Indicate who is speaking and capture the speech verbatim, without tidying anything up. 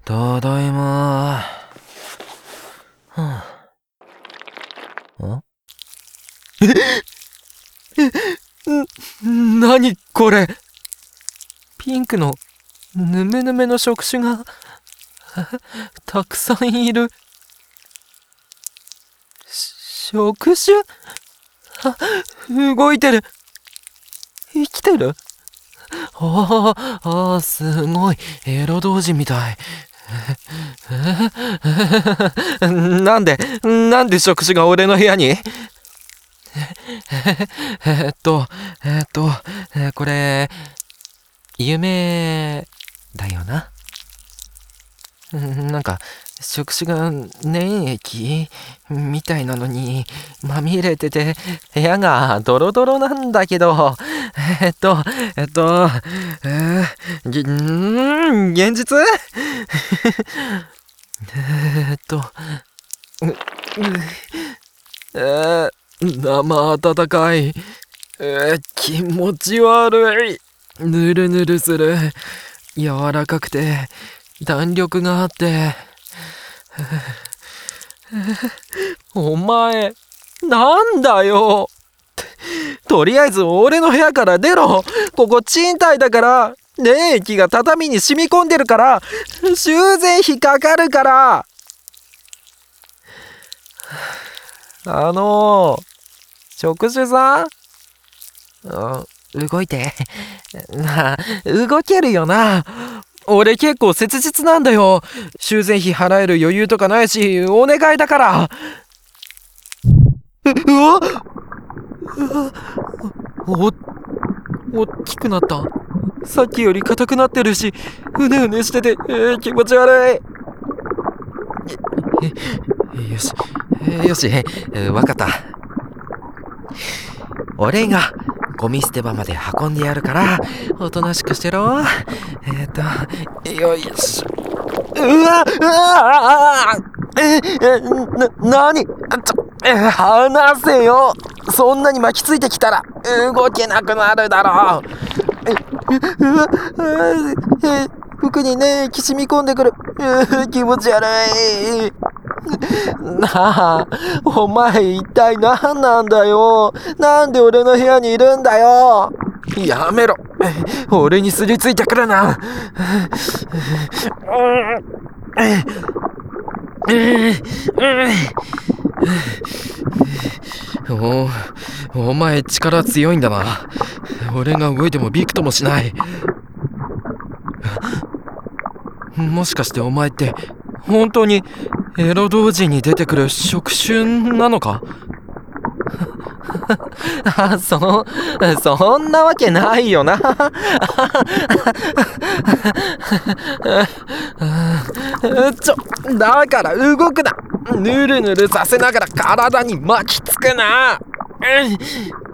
Speaker 1: ただいまー。はあ、んえん、なにこれ。ピンクのぬめぬめの触手がたくさんいる。触手？あ、動いてる。生きてる。ああ、ああ、すごい。エロ同人みたい。なんで、なんで触手が俺の部屋に？えっと、えっと、これ、夢だよな。なんか、触手が粘液みたいなのにまみれてて、部屋がドロドロなんだけど、えっと、えっと、えー、ぎん現実えっと、う、う、えー、生温かい、えー、気持ち悪い、ぬるぬるする、柔らかくて弾力があって、お前、なんだよ。とりあえず俺の部屋から出ろ。ここ賃貸だから、粘液が畳に染み込んでるから、修繕費かかるから。あのー、触手さん、あ、動いて。なあ、動けるよな。俺結構切実なんだよ。修繕費払える余裕とかないし、お願いだから。うわお、おっきくなった。さっきより硬くなってるし、うねうねしてて、えー、気持ち悪い。え、よし、えよし、えわかった。俺がゴミ捨て場まで運んでやるから、おとなしくしてろ。えっと、よいしょ。うわうわえ、え、な、なにちょ、え、離せよ。そんなに巻きついてきたら、動けなくなるだろう。え、うわ、え、服にね、きしみ込んでくる。気持ち悪い。なあ、お前一体何なんだよ。なんで俺の部屋にいるんだよ。やめろ。俺にすりついてくるな。お、お前力強いんだな。俺が動いてもびくともしない。もしかしてお前って本当にエロ同人に出てくる触手なのか？あ、そ、そんなわけないよな。ちょ、だから動くな。ぬるぬるさせながら体に巻きつくな。